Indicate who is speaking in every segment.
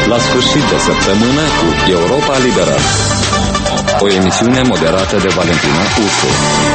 Speaker 1: La sfârșit de săptămână cu Europa Liberă. O emisiune moderată de Valentina Ursu.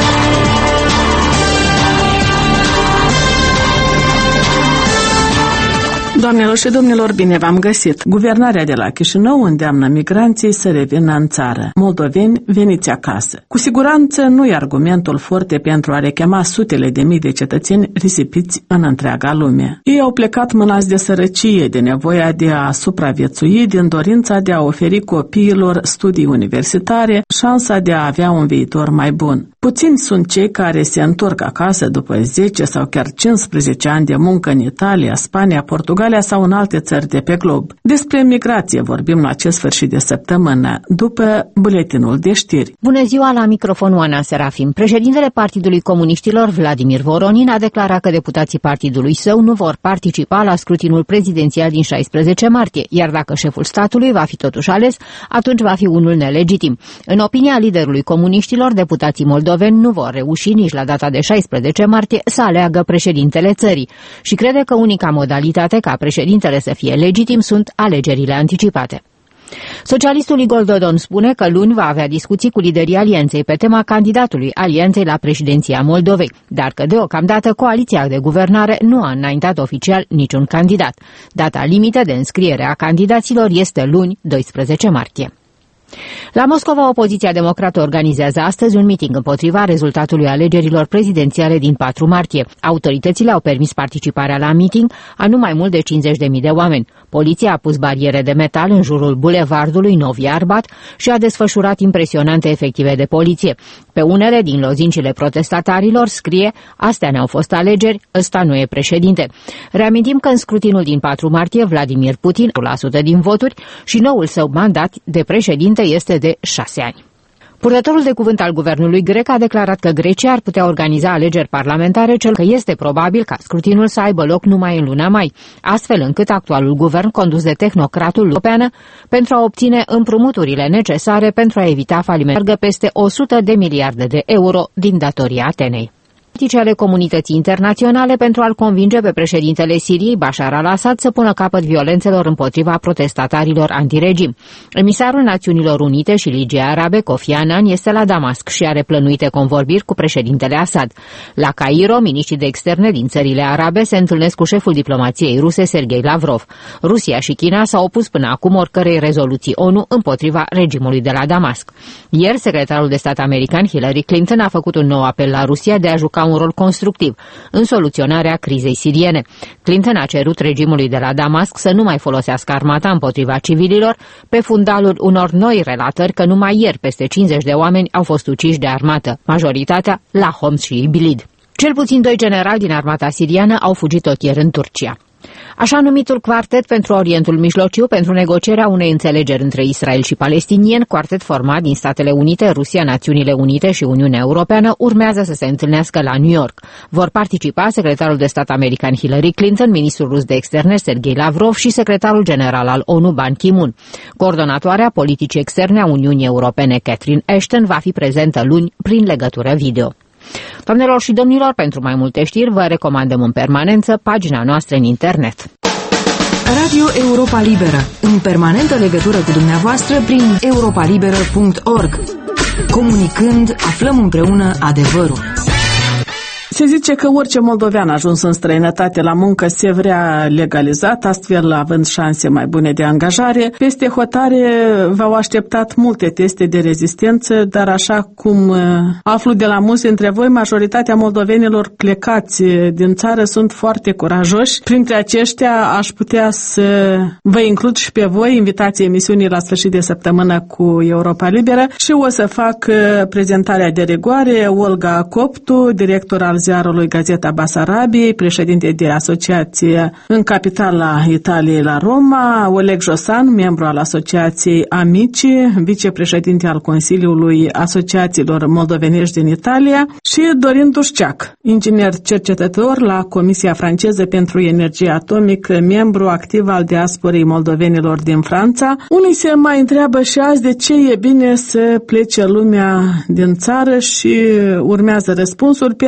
Speaker 2: Doamnelor și domnilor, bine v-am găsit! Guvernarea de la Chișinău îndeamnă migranții să revină în țară. Moldoveni, veniți acasă! Cu siguranță nu e argumentul forte pentru a rechema sutele de mii de cetățeni risipiți în întreaga lume. Ei au plecat mânați de sărăcie, de nevoia de a supraviețui, din dorința de a oferi copiilor studii universitare, șansa de a avea un viitor mai bun. Puțini sunt cei care se întorc acasă după 10 sau chiar 15 ani de muncă în Italia, Spania, Portugalia sau în alte țări de pe glob. Despre migrație vorbim la acest sfârșit de săptămână, după buletinul de știri.
Speaker 3: Bună ziua, la microfonul Ana Serafim. Președintele Partidului Comuniștilor, Vladimir Voronin, a declarat că deputații partidului său nu vor participa la scrutinul prezidențial din 16 martie, iar dacă șeful statului va fi totuși ales, atunci va fi unul nelegitim. În opinia liderului comuniștilor, deputații moldoveni nu vor reuși nici la data de 16 martie să aleagă președintele țării și crede că unica modalitate ca președintele să fie legitim sunt alegerile anticipate. Socialistul Igor Dodon spune că luni va avea discuții cu liderii alianței pe tema candidatului alianței la președinția Moldovei, dar că deocamdată coaliția de guvernare nu a înaintat oficial niciun candidat. Data limită de înscriere a candidaților este luni, 12 martie. La Moscova, opoziția democrată organizează astăzi un miting împotriva rezultatului alegerilor prezidențiale din 4 martie. Autoritățile au permis participarea la miting a nu mai mult de 50.000 de oameni. Poliția a pus bariere de metal în jurul bulevardului Novi Arbat și a desfășurat impresionante efective de poliție. Pe unele din lozincile protestatarilor scrie: astea ne-au fost alegeri, ăsta nu e președinte. Reamintim că în scrutinul din 4 martie, Vladimir Putin, 1% din voturi și noul său mandat de președinte este de 6 ani. Purtătorul de cuvânt al guvernului grec a declarat că Grecia ar putea organiza alegeri parlamentare, cel că este probabil ca scrutinul să aibă loc numai în luna mai, astfel încât actualul guvern condus de tehnocratul european pentru a obține împrumuturile necesare pentru a evita falimentul peste 100 de miliarde de euro din datoria Atenei. Ale comunității internaționale pentru a-l convinge pe președintele Siriei, Bashar al-Assad, să pună capăt violențelor împotriva protestatarilor antiregim. Emisarul Națiunilor Unite și Ligii Arabe, Kofi Annan, este la Damasc și are plănuite convorbiri cu președintele Assad. La Cairo, miniștrii de externe din țările arabe se întâlnesc cu șeful diplomației ruse, Sergei Lavrov. Rusia și China s-au opus până acum oricărei rezoluții ONU împotriva regimului de la Damasc. Ieri, secretarul de stat american Hillary Clinton a făcut un nou apel la Rusia de a juca un rol constructiv în soluționarea crizei siriene. Clinton a cerut regimului de la Damasc să nu mai folosească armata împotriva civililor, pe fundalul unor noi relatări că numai ieri peste 50 de oameni au fost uciși de armată, majoritatea la Homs și Ibilid. Cel puțin 2 generali din armata siriană au fugit tot ieri în Turcia. Așa numitul Quartet pentru Orientul Mijlociu pentru negocierea unei înțelegeri între Israel și palestinieni, quartet format din Statele Unite, Rusia, Națiunile Unite și Uniunea Europeană, urmează să se întâlnească la New York. Vor participa secretarul de stat american Hillary Clinton, ministrul rus de externe Sergei Lavrov și secretarul general al ONU Ban Ki-moon. Coordonatoarea politicii externe a Uniunii Europene Catherine Ashton va fi prezentă luni prin legătură video. Doamnelor și domnilor, pentru mai multe știri vă recomandăm în permanență pagina noastră în internet.
Speaker 4: Radio Europa Liberă, în permanentă legătură cu dumneavoastră prin europaliberă.org. Comunicând, aflăm împreună adevărul.
Speaker 2: Se zice că orice moldovean ajuns în străinătate la muncă se vrea legalizat, astfel având șanse mai bune de angajare. Peste hotare v-au așteptat multe teste de rezistență, dar așa cum aflu de la mulți dintre voi, majoritatea moldovenilor plecați din țară sunt foarte curajoși. Printre aceștia aș putea să vă includ și pe voi, invitații emisiunii la sfârșit de săptămână cu Europa Liberă, și o să fac prezentarea de rigoare. Olga Coptu, director al ziarului Gazeta Basarabiei, președinte de asociație în capitala Italiei la Roma, Oleg Josan, membru al asociației Amici, vicepreședinte al Consiliului Asociațiilor Moldovenești din Italia, și Dorin Dușceac, inginer cercetător la Comisia franceză pentru energie atomică, membru activ al diasporei moldovenilor din Franța. Unii se mai întreabă și azi de ce e bine să plece lumea din țară și urmează răspunsuri, pentru că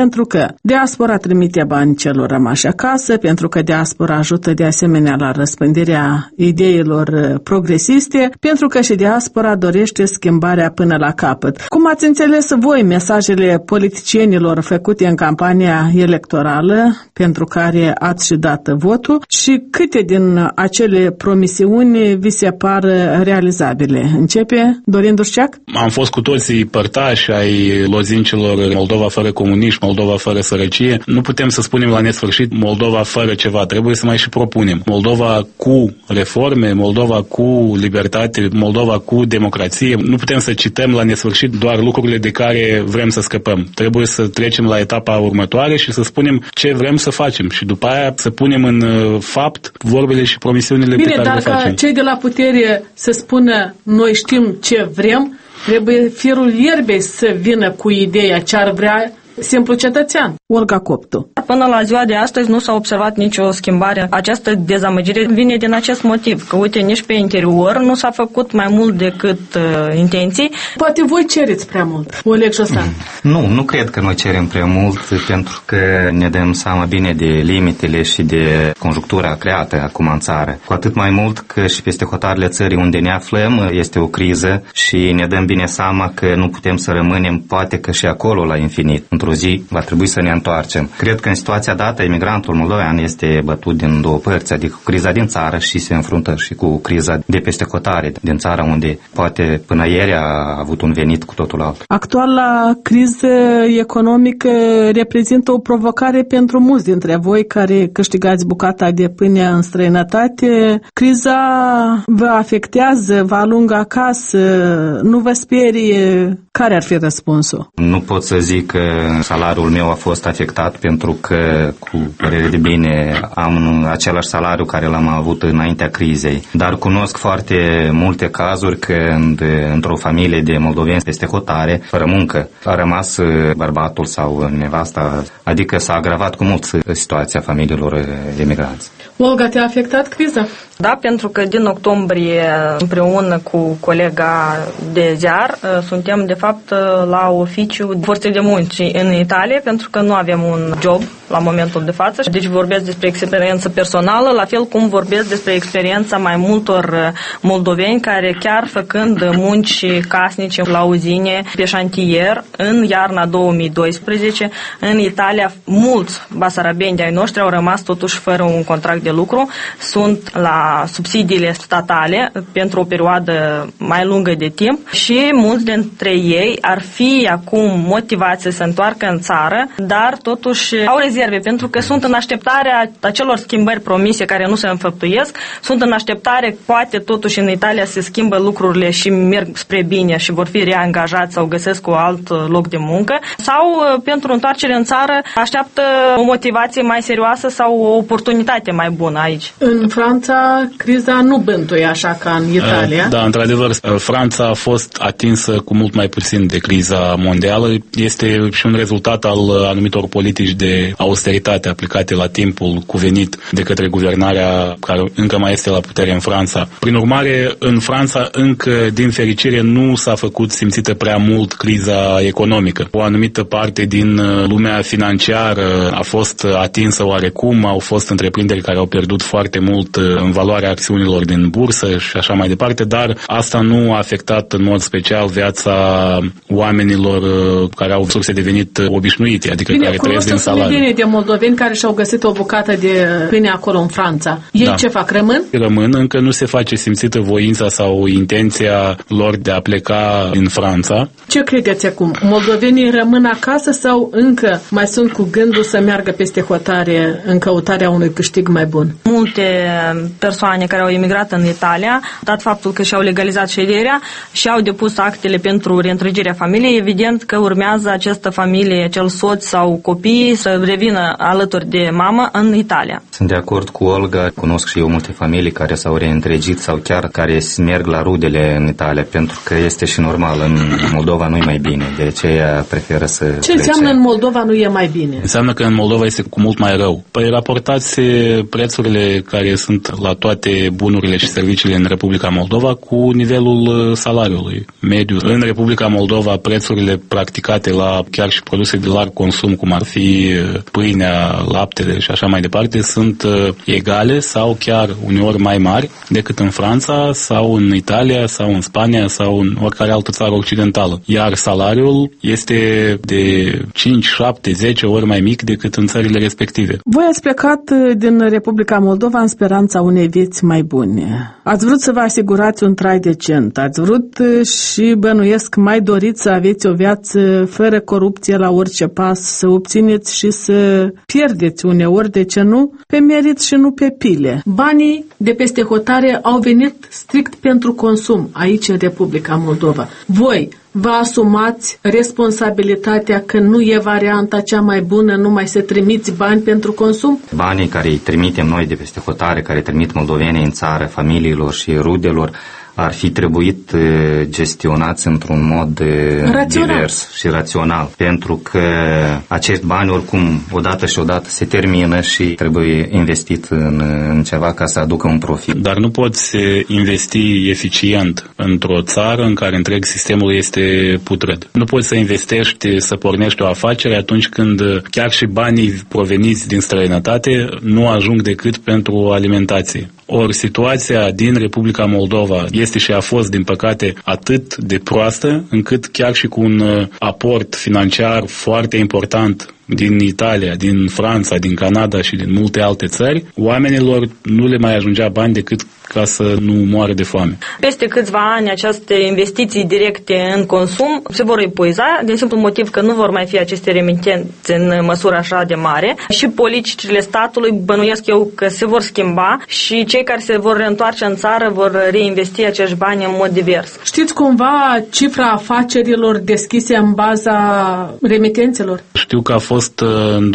Speaker 2: că diaspora trimite bani celor rămași acasă, pentru că diaspora ajută de asemenea la răspândirea ideilor progresiste, pentru că și diaspora dorește schimbarea până la capăt. Cum ați înțeles voi mesajele politicienilor făcute în campania electorală pentru care ați și dat votul și câte din acele promisiuni vi se par realizabile? Începe Dorin Dușceac?
Speaker 5: Am fost cu toții părtași ai lozincilor Moldova fără comunism, Moldova fără sărăcie. Nu putem să spunem la nesfârșit Moldova fără ceva, trebuie să mai și propunem. Moldova cu reforme, Moldova cu libertate, Moldova cu democrație. Nu putem să cităm la nesfârșit doar lucrurile de care vrem să scăpăm. Trebuie să trecem la etapa următoare și să spunem ce vrem să facem și după aia să punem în fapt vorbele și promisiunile pe care le facem.
Speaker 2: Bine, dar ca cei de la putere să spună noi știm ce vrem, trebuie firul ierbei să vină cu ideea ce ar vrea simplu cetățean. Olga Coptu.
Speaker 6: Până la ziua de astăzi nu s-a observat nicio schimbare. Această dezamăgire vine din acest motiv, că uite, nici pe interior nu s-a făcut mai mult decât intenții.
Speaker 2: Poate voi cereți prea mult, Oleg Josan.
Speaker 7: Nu cred că noi cerem prea mult, pentru că ne dăm seama bine de limitele și de conjunctura creată acum în țară. Cu atât mai mult că și peste hotarele țării unde ne aflăm este o criză și ne dăm bine seama că nu putem să rămânem poate că și acolo la infinit. Într-o zi va trebui să ne întoarcem. Cred că în situația dată, imigrantul moldovean este bătut din două părți, adică cu criza din țară și se înfruntă și cu criza de peste hotare din țara unde poate până ieri a avut un venit cu totul alt.
Speaker 2: Actuala criză economică reprezintă o provocare pentru mulți dintre voi care câștigați bucata de pâine în străinătate. Criza vă afectează, vă alungă acasă, nu vă sperie? Care ar fi răspunsul?
Speaker 7: Nu pot să zic că salariul meu a fost afectat pentru că, cu părere de bine, am același salariu care l-am avut înaintea crizei. Dar cunosc foarte multe cazuri când într-o familie de moldoveni peste hotare, fără muncă, a rămas bărbatul sau nevasta, adică s-a agravat cu mult situația familiilor emigranți.
Speaker 2: Olga, te-a afectat criza?
Speaker 6: Da, pentru că din octombrie, împreună cu colega de ziar, suntem de fapt la oficiu forței de munci în Italia, pentru că nu avem un job la momentul de față. Deci vorbesc despre experiență personală, la fel cum vorbesc despre experiența mai multor moldoveni care chiar făcând munci casnice la uzine, pe șantier, în iarna 2012, în Italia, mulți basarabeni de-ai noștri au rămas totuși fără un contract de lucru, sunt la subsidiile statale pentru o perioadă mai lungă de timp și mulți dintre ei ar fi acum motivați să se întoarcă în țară, dar totuși au rezerve pentru că sunt în așteptarea acelor schimbări promise care nu se înfăptuiesc, sunt în așteptare, poate totuși în Italia se schimbă lucrurile și merg spre bine și vor fi reangajați sau găsesc un alt loc de muncă, sau pentru întoarcere în țară așteaptă o motivație mai serioasă sau o oportunitate mai bună aici.
Speaker 2: În Franța criza nu bântuie așa ca în Italia.
Speaker 5: Da, într-adevăr, Franța a fost atinsă cu mult mai puțin de criza mondială. Este și un rezultat al anumitor politici de austeritate aplicate la timpul cuvenit de către guvernarea care încă mai este la putere în Franța. Prin urmare, în Franța încă, din fericire, nu s-a făcut simțită prea mult criza economică. O anumită parte din lumea financiară a fost atinsă oarecum, au fost întreprinderi care au pierdut foarte mult în valoarea acțiunilor din bursă și așa mai departe, dar asta nu a afectat în mod special viața oamenilor care au surse de venit obișnuite, adică care trăiesc din salariu.
Speaker 2: Bine, de moldoveni care și-au găsit o bucată de pâine acolo în Franța. Ei ce fac? Rămân?
Speaker 5: Rămân, încă nu se face simțită voința sau intenția lor de a pleca din Franța.
Speaker 2: Ce credeți acum? Moldovenii rămân acasă sau încă mai sunt cu gândul să meargă peste hotare în căutarea unui câștig mai bun?
Speaker 6: Multe persoane care au emigrat în Italia, dat faptul că și-au legalizat șederea și au depus actele pentru reîntregirea familiei, evident că urmează această familie, acel soț sau copii să revină alături de mamă în Italia.
Speaker 7: Sunt de acord cu Olga, cunosc și eu multe familii care s-au reîntregit sau chiar care merg la rudele în Italia, pentru că este și normal, în Moldova nu e mai bine, de aceea preferă să
Speaker 2: Ce înseamnă în Moldova nu e mai bine?
Speaker 5: Înseamnă că în Moldova este cu mult mai rău. Păi raportați prețurile care sunt la toate bunurile și serviciile în Republica Moldova cu nivelul salariului mediu. În Republica Republica Moldova prețurile practicate la chiar și produse de larg consum, cum ar fi pâinea, laptele și așa mai departe, sunt egale sau chiar uneori mai mari decât în Franța sau în Italia sau în Spania sau în oricare altă țară occidentală. Iar salariul este de 5, 7, 10 ori mai mic decât în țările respective.
Speaker 2: Voi ați plecat din Republica Moldova în speranța unei vieți mai bune. Ați vrut să vă asigurați un trai decent. Ați vrut și, bănuiesc, mai doriți să aveți o viață fără corupție la orice pas, să obțineți și să pierdeți uneori, de ce nu, pe merit și nu pe pile. Banii de peste hotare au venit strict pentru consum aici în Republica Moldova. Voi vă asumați responsabilitatea că nu e varianta cea mai bună numai să trimiți bani pentru consum?
Speaker 7: Banii care îi trimitem noi de peste hotare, care trimit moldovenii în țară, familiilor și rudelor, ar fi trebuit gestionați într-un mod divers și rațional, pentru că acești bani oricum odată și odată se termină și trebuie investit în ceva ca să aducă un profit.
Speaker 5: Dar nu poți investi eficient într-o țară în care întreg sistemul este putred. Nu poți să investești, să pornești o afacere atunci când chiar și banii proveniți din străinătate nu ajung decât pentru alimentație. Ori situația din Republica Moldova este și a fost, din păcate, atât de proastă, încât chiar și cu un aport financiar foarte important din Italia, din Franța, din Canada și din multe alte țări, oamenilor nu le mai ajungea bani decât ca să nu moară de foame.
Speaker 6: Peste câțiva ani aceste investiții directe în consum se vor epuiza, din simplu motiv că nu vor mai fi aceste remitențe în măsură așa de mare și politicile statului, bănuiesc eu, că se vor schimba și cei care se vor reîntoarce în țară vor reinvesti acești bani în mod divers.
Speaker 2: Știți cumva cifra afacerilor deschise în baza remitențelor?
Speaker 5: Știu că a fost în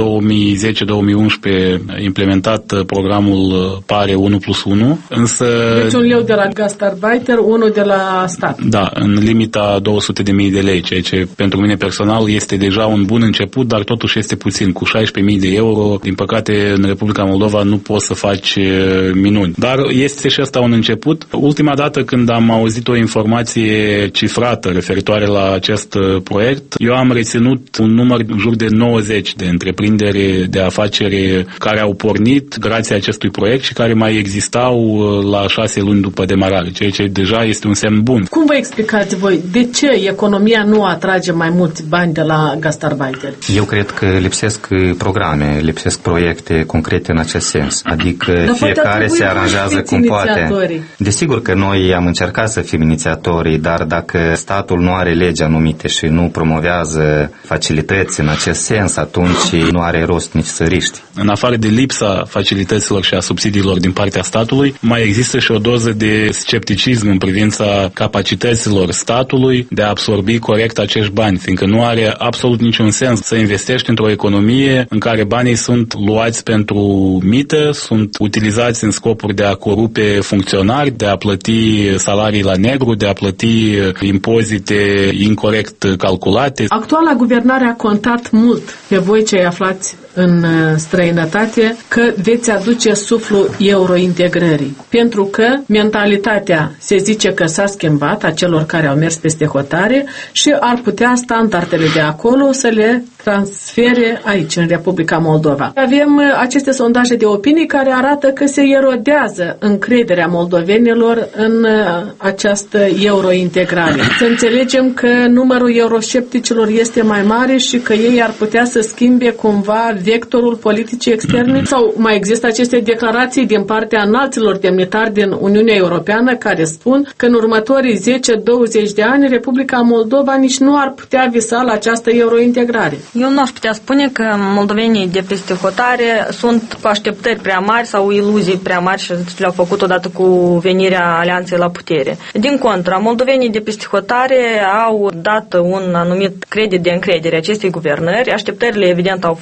Speaker 5: 2010-2011 implementat programul PARE 1+1, însă...
Speaker 2: Deci 1 leu de la gastarbeiter, 1 de la stat.
Speaker 5: Da, în limita 200.000 de lei, ceea ce pentru mine personal este deja un bun început, dar totuși este puțin. Cu 16.000 de euro, din păcate, în Republica Moldova nu poți să faci minuni. Dar este și asta un început. Ultima dată când am auzit o informație cifrată referitoare la acest proiect, eu am reținut un număr în jur de 90 de întreprinderi de afaceri care au pornit grație acestui proiect și care mai existau la 6 luni după demarare, ceea ce deja este un semn bun.
Speaker 2: Cum vă explicați voi de ce economia nu atrage mai mulți bani de la gastarbeiter?
Speaker 7: Eu cred că lipsesc programe, lipsesc proiecte concrete în acest sens. Adică fiecare se aranjează cum poate. Desigur că noi am încercat să fim inițiatorii, dar dacă statul nu are legi anumite și nu promovează facilități în acest sens, atunci nu are rost nici să riști.
Speaker 5: În afară de lipsa facilităților și a subsidiilor din partea statului, mai există și o doză de scepticism în privința capacităților statului de a absorbi corect acești bani, fiindcă nu are absolut niciun sens să investești într-o economie în care banii sunt luați pentru mită, sunt utilizați în scopuri de a corupe funcționari, de a plăti salarii la negru, de a plăti impozite incorect calculate.
Speaker 2: Actuala guvernare a contat mult pe voi cei aflați în străinătate că veți aduce suflul eurointegrării. Pentru că mentalitatea se zice că s-a schimbat a celor care au mers peste hotare și ar putea standardele de acolo să le transfere aici, în Republica Moldova. Avem aceste sondaje de opinii care arată că se erodează încrederea moldovenilor în această eurointegrare. Să înțelegem că numărul euroscepticilor este mai mare și că ei ar putea să schimbe cumva vectorul politicii externe? Sau mai există aceste declarații din partea înalților demnitari din Uniunea Europeană care spun că în următorii 10-20 de ani Republica Moldova nici nu ar putea visa la această eurointegrare?
Speaker 6: Eu nu aș putea spune că moldovenii de peste hotare sunt cu așteptări prea mari sau iluzii prea mari și le-au făcut odată cu venirea alianței la putere. Din contră, moldovenii de peste hotare au dat un anumit credit de încredere acestei guvernări. Așteptările, evident, au fost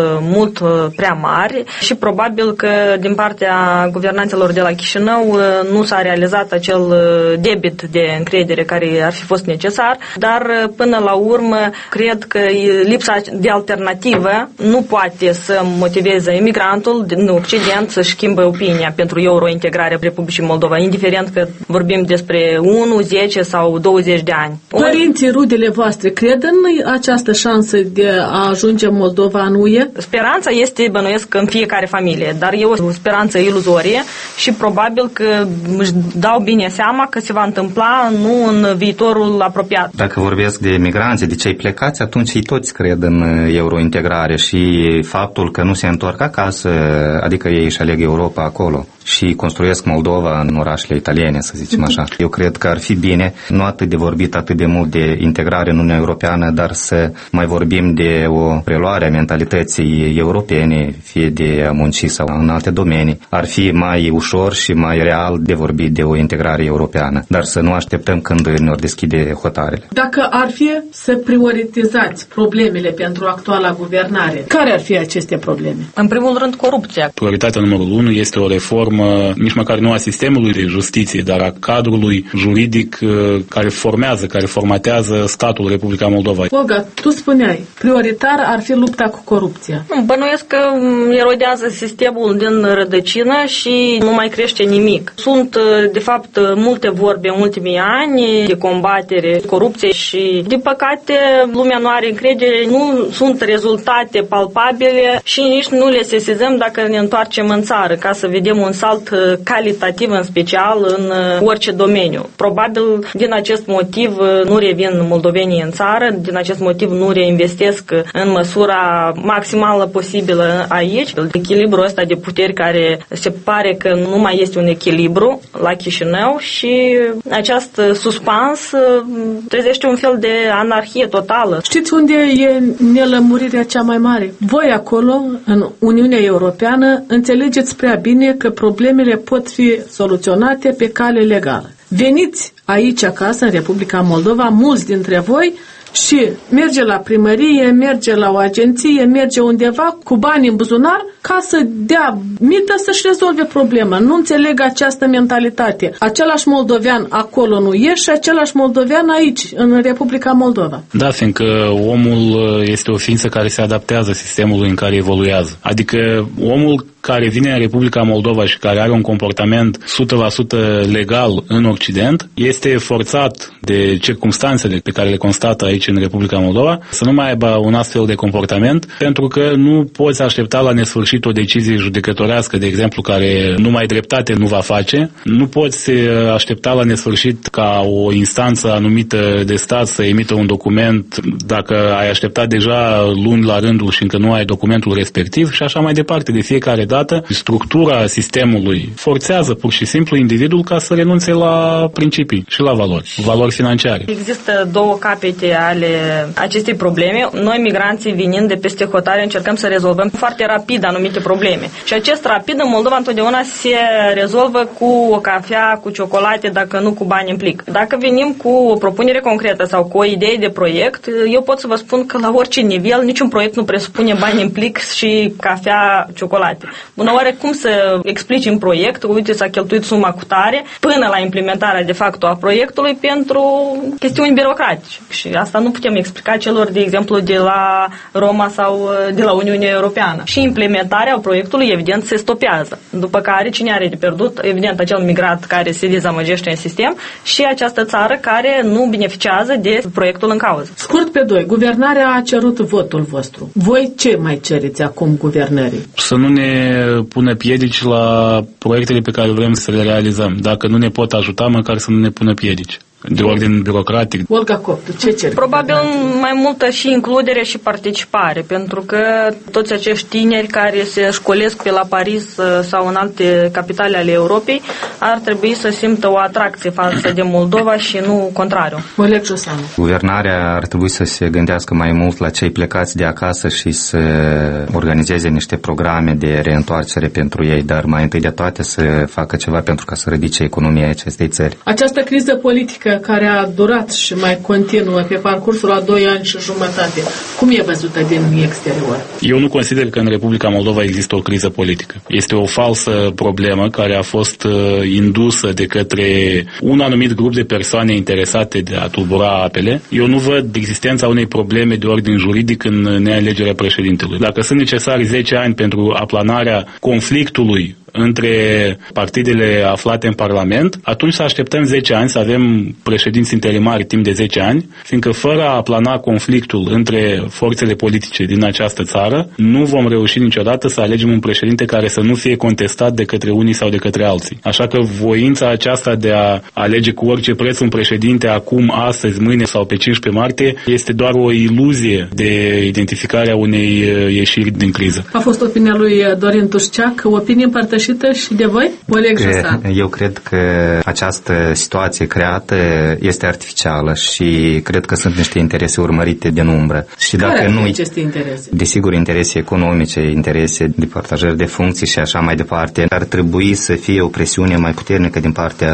Speaker 6: mult prea mari și probabil că din partea guvernanților de la Chișinău nu s-a realizat acel debit de încredere care ar fi fost necesar, dar până la urmă cred că lipsa de alternativă nu poate să motiveze imigrantul din Occident să-și schimbe opinia pentru eurointegrarea Republicii Moldova, indiferent că vorbim despre 1, 10 sau 20 de ani.
Speaker 2: Părinții, rudele voastre, cred în această șansă de a ajunge Moldova în UE?
Speaker 6: Speranța este, bănuiesc, în fiecare familie, dar e o speranță iluzorie și probabil că își dau bine seama că se va întâmpla nu în viitorul apropiat.
Speaker 7: Dacă vorbesc de migranți, de cei plecați, atunci ei toți cred în eurointegrare și faptul că nu se întorc acasă, adică ei își aleg Europa acolo și construiesc Moldova în orașele italiene, să zicem așa. Eu cred că ar fi bine, nu atât de vorbit atât de mult de integrare în Uniunea Europeană, dar să mai vorbim de o preluare a mentalității europene, fie de a munci sau în alte domenii. Ar fi mai ușor și mai real de vorbit de o integrare europeană, dar să nu așteptăm când ne-or deschide hotarele.
Speaker 2: Dacă ar fi să prioritizați problemele pentru actuala guvernare, care ar fi aceste probleme?
Speaker 6: În primul rând, corupția.
Speaker 5: Prioritatea numărul 1 este o reformă nici măcar nu a sistemului de justiție, dar a cadrului juridic care formatează statul Republica Moldova.
Speaker 2: Olga, tu spuneai, prioritar ar fi lupta cu corupția.
Speaker 6: Bănuiesc că erodează sistemul din rădăcină și nu mai crește nimic. Sunt, de fapt, multe vorbe în ultimii ani de combatere corupției și, din păcate, lumea nu are încredere, nu sunt rezultate palpabile și nici nu le sesizăm dacă ne întoarcem în țară, ca să vedem un salt calitativ, în special în orice domeniu. Probabil din acest motiv nu revin moldovenii în țară, din acest motiv nu reinvestesc în măsura maximală posibilă aici. Echilibrul ăsta de puteri care se pare că nu mai este un echilibru la Chișinău și acest suspans trezește un fel de anarhie totală.
Speaker 2: Știți unde e nelămurirea cea mai mare? Voi acolo, în Uniunea Europeană, înțelegeți prea bine că problemele pot fi soluționate pe cale legală. Veniți aici acasă, în Republica Moldova, mulți dintre voi, și merge la primărie, merge la o agenție, merge undeva cu bani în buzunar ca să dea mită să-și rezolve problema. Nu înțeleg această mentalitate. Același moldovean acolo nu e și același moldovean aici, în Republica Moldova.
Speaker 5: Da, fiindcă omul este o ființă care se adaptează sistemului în care evoluează. Adică omul care vine în Republica Moldova și care are un comportament 100% legal în Occident, este forțat de circumstanțele pe care le constată aici în Republica Moldova să nu mai aibă un astfel de comportament, pentru că nu poți aștepta la nesfârșit o decizie judecătorească, de exemplu, care numai dreptate nu va face. Nu poți aștepta la nesfârșit ca o instanță anumită de stat să emită un document dacă ai așteptat deja luni la rândul și încă nu ai documentul respectiv și așa mai departe. De fiecare dată, structura sistemului forțează pur și simplu individul ca să renunțe la principii și la valori financiare.
Speaker 6: Există două capete ale acestei probleme. Noi, migranții, venind de peste hotare, încercăm să rezolvăm foarte rapid anumite probleme. Și acest rapid în Moldova întotdeauna se rezolvă cu o cafea, cu ciocolate, dacă nu cu bani în plic. Dacă venim cu o propunere concretă sau cu o idee de proiect, eu pot să vă spun că la orice nivel niciun proiect nu presupune bani în plic și cafea, ciocolate. Bună oare cum să explici în proiect, uite, s-a cheltuit suma cu tare, până la implementarea de facto a proiectului pentru chestiuni birocratice. Și asta nu putem explica celor, de exemplu, de la Roma sau de la Uniunea Europeană. Și implementarea proiectului, evident, se stopează. După care, cine are de pierdut? Evident, acel migrat care se dezamăgește în sistem și această țară care nu beneficiază de proiectul în cauză.
Speaker 2: Scurt pe doi, guvernarea a cerut votul vostru. Voi ce mai cereți acum guvernării?
Speaker 5: Să nu ne pună piedici la proiectele pe care vrem să le realizăm. Dacă nu ne pot ajuta, măcar să nu ne pună piedici de ordin birocratic.
Speaker 2: Olga Coptu, ce ceri?
Speaker 6: Probabil mai multă și includere și participare, pentru că toți acești tineri care se școlesc pe la Paris sau în alte capitale ale Europei ar trebui să simtă o atracție față de Moldova și nu contrariu.
Speaker 2: Oleg Josanu.
Speaker 7: Guvernarea ar trebui să se gândească mai mult la cei plecați de acasă și să organizeze niște programe de reîntoarcere pentru ei, dar mai întâi de toate să facă ceva pentru ca să ridice economia acestei țări.
Speaker 2: Această criză politică politică care a durat și mai continuă pe parcursul a 2 ani și jumătate, cum e văzută din exterior?
Speaker 5: Eu nu consider că în Republica Moldova există o criză politică. Este o falsă problemă care a fost indusă de către un anumit grup de persoane interesate de a tulbura apele. Eu nu văd existența unei probleme de ordin juridic în nealegerea președintelui. Dacă sunt necesari 10 ani pentru aplanarea conflictului între partidele aflate în Parlament, atunci să așteptăm 10 ani, să avem președinți interimari timp de 10 ani, fiindcă fără a aplana conflictul între forțele politice din această țară, nu vom reuși niciodată să alegem un președinte care să nu fie contestat de către unii sau de către alții. Așa că voința aceasta de a alege cu orice preț un președinte acum, astăzi, mâine sau pe 15 martie este doar o iluzie de identificare a unei ieșiri din criză.
Speaker 2: A fost opinia lui Dorin Dușceac, opinie împărtășită și de voi?
Speaker 7: Eu cred că această situație creată este artificială și cred că sunt niște interese urmărite din umbră. Și
Speaker 2: care ar fi aceste interese?
Speaker 7: Desigur, interese economice, interese de partajări de funcții și așa mai departe. Ar trebui să fie o presiune mai puternică din partea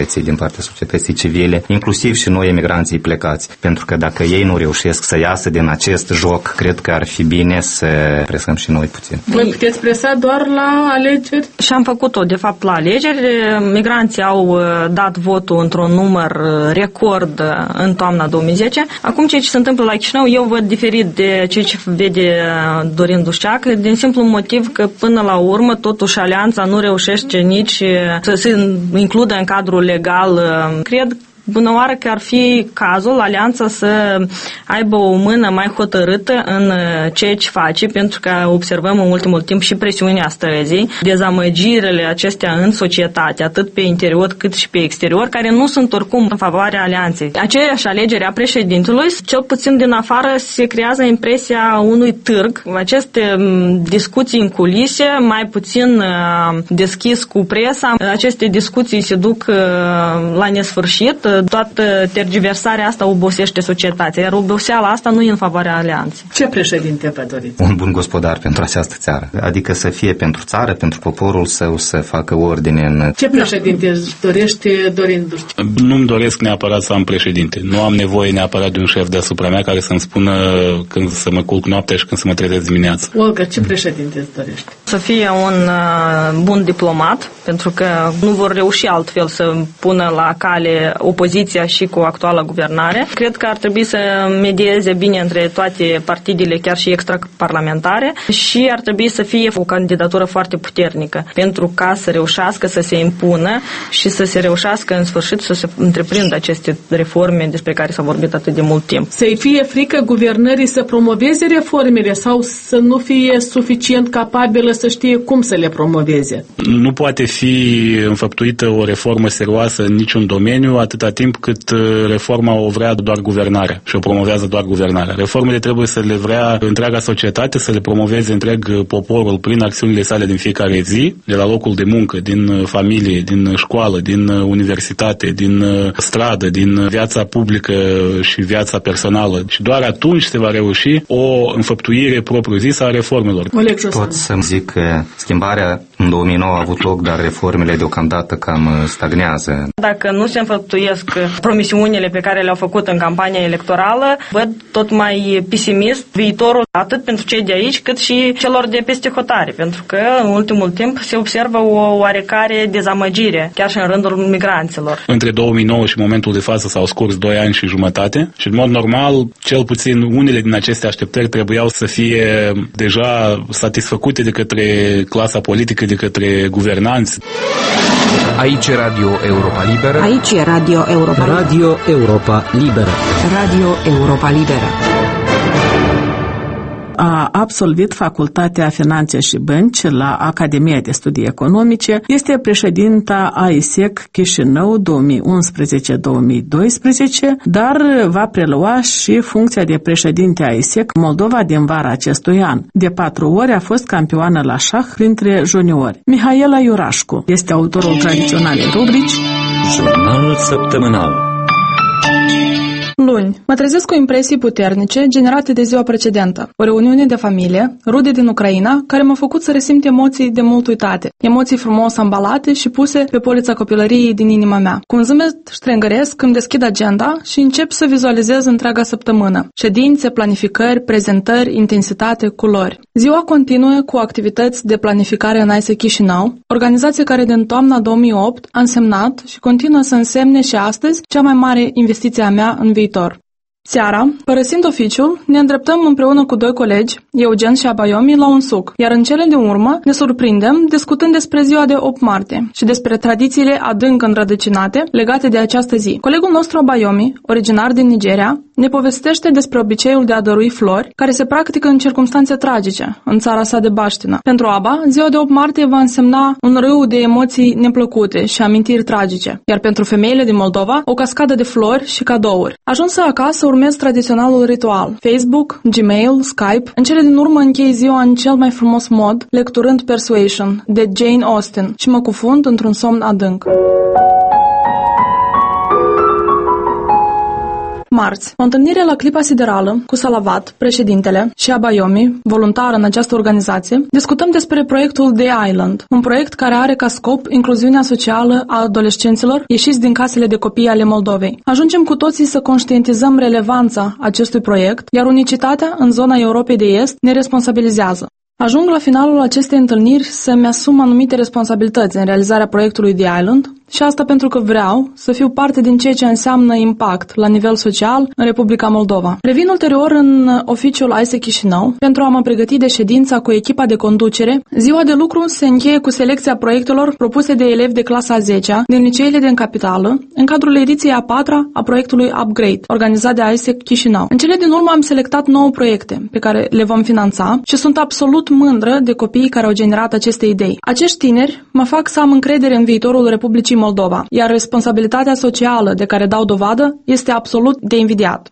Speaker 7: societății civile, inclusiv și noi emigranții plecați. Pentru că dacă ei nu reușesc să iasă din acest joc, cred că ar fi bine să presăm și noi puțin.
Speaker 2: Voi puteți presa doar la alegeri?
Speaker 6: Și am făcut-o, de fapt, la alegeri. Migranții au dat votul într-un număr record în toamna 2010. Acum, ceea ce se întâmplă la Chișinău, eu văd diferit de ceea ce vede Dorin Dușceac, din simplu motiv că, până la urmă, totuși, alianța nu reușește nici să se includă în cadrul legal. Cred bună oară că ar fi cazul alianța să aibă o mână mai hotărâtă în ceea ce face, pentru că observăm în ultimul timp și presiunea străzii, dezamăgirile acestea în societate, atât pe interior cât și pe exterior, care nu sunt oricum în favoarea alianței. Aceeași alegere a președintelui, cel puțin din afară, se creează impresia unui târg. Aceste discuții în culise, mai puțin deschis cu presa, aceste discuții se duc la nesfârșit. Toată tergiversarea asta obosește societatea, iar oboseala asta nu e în favoarea alianței.
Speaker 2: Ce președinte vă doriți?
Speaker 7: Un bun gospodar pentru această țară. Adică să fie pentru țară, pentru poporul său, să facă ordine în...
Speaker 2: Ce președinte își dorește Dorin Dușceac?
Speaker 5: Nu-mi doresc neapărat să am președinte. Nu am nevoie neapărat de un șef deasupra mea care să-mi spună când să mă culc noaptea și când să mă trezesc dimineața.
Speaker 2: Olga, ce președinte îți dorește?
Speaker 6: Să fie un bun diplomat, pentru că nu vor reuși altfel să pună la cale opoziția și cu actuala guvernare. Cred că ar trebui să medieze bine între toate partidele, chiar și extraparlamentare, și ar trebui să fie o candidatură foarte puternică, pentru ca să reușească să se impună și să se reușească în sfârșit să se întreprindă aceste reforme despre care s-a vorbit atât de mult timp.
Speaker 2: Să-i fie frică guvernării să promoveze reformele sau să nu fie suficient capabilă să știe cum să le promoveze?
Speaker 5: Nu poate fi înfăptuită o reformă serioasă în niciun domeniu atâta timp cât reforma o vrea doar guvernarea și o promovează doar guvernarea. Reformele trebuie să le vrea întreaga societate, să le promoveze întreg poporul prin acțiunile sale din fiecare zi, de la locul de muncă, din familie, din școală, din universitate, din stradă, din viața publică și viața personală. Și doar atunci se va reuși o înfăptuire propriu-zisă a reformelor.
Speaker 7: Pot să-mi zic că schimbarea în 2009 a avut loc, dar reformele deocamdată cam stagnează.
Speaker 6: Dacă nu se înfăptuiesc promisiunile pe care le-au făcut în campania electorală, văd tot mai pesimist viitorul atât pentru cei de aici, cât și celor de peste hotare, pentru că în ultimul timp se observă o oarecare dezamăgire, chiar și în rândul migranților.
Speaker 5: Între 2009 și momentul de față s-au scurs 2 ani și jumătate și, în mod normal, cel puțin unele din aceste așteptări trebuiau să fie deja satisfăcute de către clasa politică, de către guvernanți.
Speaker 8: Aici e Radio Europa Liberă.
Speaker 4: Aici e Radio Europa Liberă.
Speaker 8: Radio Europa Liberă.
Speaker 4: Radio Europa Liberă.
Speaker 2: A absolvit Facultatea Finanțe și Bănci la Academia de Studii Economice, este președinta AISEC Chișinău 2011-2012, dar va prelua și funcția de președinte AISEC Moldova din vara acestui an. De 4 ori a fost campioană la șah printre juniori. Mihaela Iurașcu este autorul tradiționalei rubrici
Speaker 1: Jurnalul săptămânal.
Speaker 9: Luni, mă trezesc cu impresii puternice generate de ziua precedentă. O reuniune de familie, rude din Ucraina, care m-a făcut să resimt emoții de mult uitate. Emoții frumos ambalate și puse pe polița copilăriei din inima mea. Cu un zâmbet ștrengăresc îmi deschid agenda și încep să vizualizez întreaga săptămână. Ședințe, planificări, prezentări, intensitate, culori. Ziua continuă cu activități de planificare în ISEC Chișinău, organizație care din toamna 2008 a însemnat și continuă să însemne și astăzi cea mai mare investiție a mea în viitor. Seara, părăsind oficiul, ne îndreptăm împreună cu 2 colegi, Eugen și Abayomi, la un suc, iar în cele din urmă ne surprindem discutând despre ziua de 8 martie și despre tradițiile adânc înrădăcinate legate de această zi. Colegul nostru Abayomi, originar din Nigeria, ne povestește despre obiceiul de a dărui flori, care se practică în circumstanțe tragice, în țara sa de baștină. Pentru Aba, ziua de 8 martie va însemna un râu de emoții neplăcute și amintiri tragice, iar pentru femeile din Moldova, o cascadă de flori și cadouri. Ajunsă acasă, urmez tradiționalul ritual, Facebook, Gmail, Skype. În cele din urmă închei ziua în cel mai frumos mod, lecturând Persuasion, de Jane Austen, și mă cufund într-un somn adânc. Marți, o întâlnire la Clipa Siderală cu Salavat, președintele, și Abayomi, voluntar în această organizație, discutăm despre proiectul The Island, un proiect care are ca scop incluziunea socială a adolescenților ieșiți din casele de copii ale Moldovei. Ajungem cu toții să conștientizăm relevanța acestui proiect, iar unicitatea în zona Europei de Est ne responsabilizează. Ajung la finalul acestei întâlniri să-mi asum anumite responsabilități în realizarea proiectului The Island, și asta pentru că vreau să fiu parte din ceea ce înseamnă impact la nivel social în Republica Moldova. Revin ulterior în oficiul ISEC Chișinău pentru a mă pregăti de ședința cu echipa de conducere. Ziua de lucru se încheie cu selecția proiectelor propuse de elevi de clasa a 10-a din liceele din capitală, în cadrul ediției a 4-a a proiectului Upgrade, organizat de ISEC Chișinău. În cele din urmă am selectat 9 proiecte pe care le vom finanța și sunt absolut mândră de copiii care au generat aceste idei. Acești tineri mă fac să am încredere în viitorul Republicii Moldova, iar responsabilitatea socială de care dau dovadă este absolut de invidiat.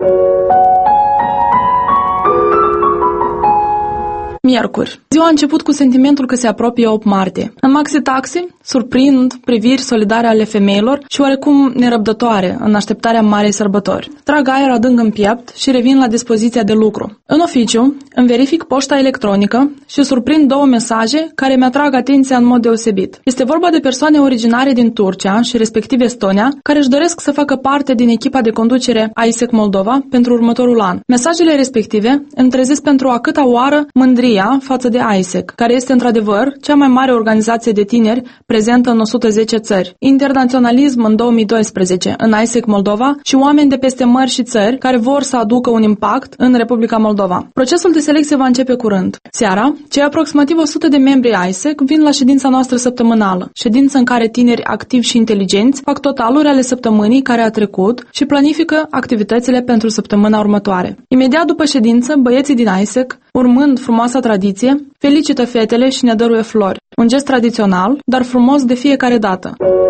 Speaker 9: Miercuri. Ziua a început cu sentimentul că se apropie 8 martie. În Maxi Taxi, surprind priviri solidare ale femeilor și oarecum nerăbdătoare în așteptarea marei sărbători. Trag aer adânc în piept și revin la dispoziția de lucru. În oficiu, îmi verific poșta electronică și surprind 2 mesaje care mi-atrag atenția în mod deosebit. Este vorba de persoane originare din Turcia și respectiv Estonia, care își doresc să facă parte din echipa de conducere ISEC Moldova pentru următorul an. Mesajele respective îmi trezesc pentru a câta oară mândria față de ISEC, care este într-adevăr cea mai mare organizație de tineri prezentă în 110 țări. Internaționalism în 2012 în ISEC Moldova și oameni de peste mări și țări care vor să aducă un impact în Republica Moldova. Procesul de selecție va începe curând. Seara, cei aproximativ 100 de membri ISEC vin la ședința noastră săptămânală, ședință în care tineri activi și inteligenți fac totaluri ale săptămânii care a trecut și planifică activitățile pentru săptămâna următoare. Imediat după ședință, băieții din ISEC, urmând frumoasa tradiție, felicită fetele și ne dăruie flori. Un gest tradițional, dar frumos de fiecare dată.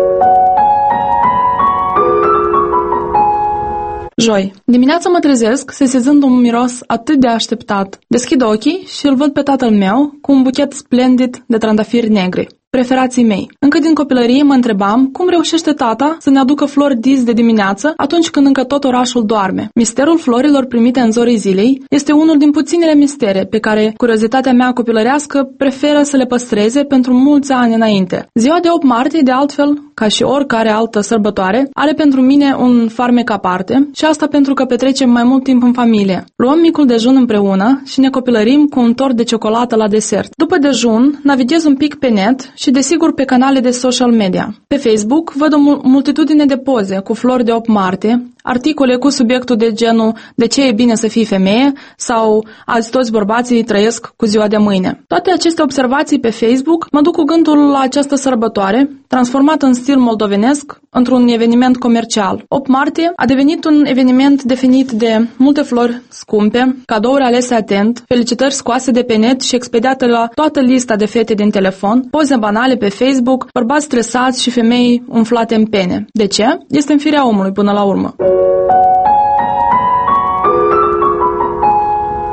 Speaker 9: Joi. Dimineața mă trezesc sesizând un miros atât de așteptat. Deschid ochii și îl văd pe tatăl meu cu un buchet splendid de trandafiri negri, preferații mei. Încă din copilărie mă întrebam cum reușește tata să ne aducă flori dis de dimineață atunci când încă tot orașul doarme. Misterul florilor primite în zorii zilei este unul din puținele mistere pe care curiozitatea mea copilărească preferă să le păstreze pentru mulți ani înainte. Ziua de 8 martie, de altfel, ca și oricare altă sărbătoare, are pentru mine un farmec aparte și asta pentru că petrecem mai mult timp în familie. Luăm micul dejun împreună și ne copilărim cu un tort de ciocolată la desert. După dejun, navighez un pic pe net și desigur pe canale de social media. Pe Facebook văd o multitudine de poze cu flori de 8 martie, articole cu subiectul de genul de ce e bine să fii femeie sau azi toți bărbații trăiesc cu ziua de mâine. Toate aceste observații pe Facebook mă duc cu gândul la această sărbătoare, transformată în stil moldovenesc într-un eveniment comercial. 8 martie a devenit un eveniment definit de multe flori scumpe, cadouri alese atent, felicitări scoase de pe net și expediate la toată lista de fete din telefon, poze banale pe Facebook, bărbați stresați și femei umflate în pene. De ce? Este în firea omului până la urmă.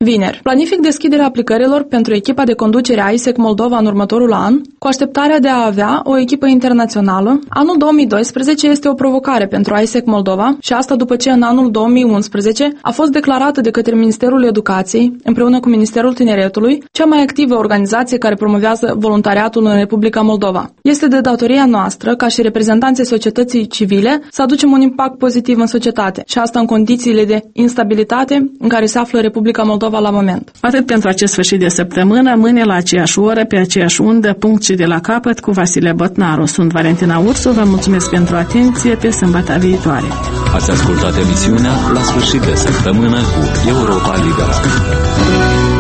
Speaker 9: Vineri, planific deschiderea aplicărilor pentru echipa de conducere a ISEC Moldova în următorul an, cu așteptarea de a avea o echipă internațională. Anul 2012 este o provocare pentru ISEC Moldova și asta după ce în anul 2011 a fost declarată de către Ministerul Educației, împreună cu Ministerul Tineretului, cea mai activă organizație care promovează voluntariatul în Republica Moldova. Este de datoria noastră, ca și reprezentanții societății civile, să aducem un impact pozitiv în societate și asta în condițiile de instabilitate în care se află Republica Moldova la moment.
Speaker 2: Atât pentru acest sfârșit de săptămână, mâine la aceeași oră, pe aceeași undă, punct și de la capăt, cu Vasile Botnaru. Sunt Valentina Ursu, vă mulțumesc pentru atenție, pe sâmbătă viitoare.
Speaker 1: Ați ascultat emisiunea La sfârșit de săptămână cu Europa Liberă.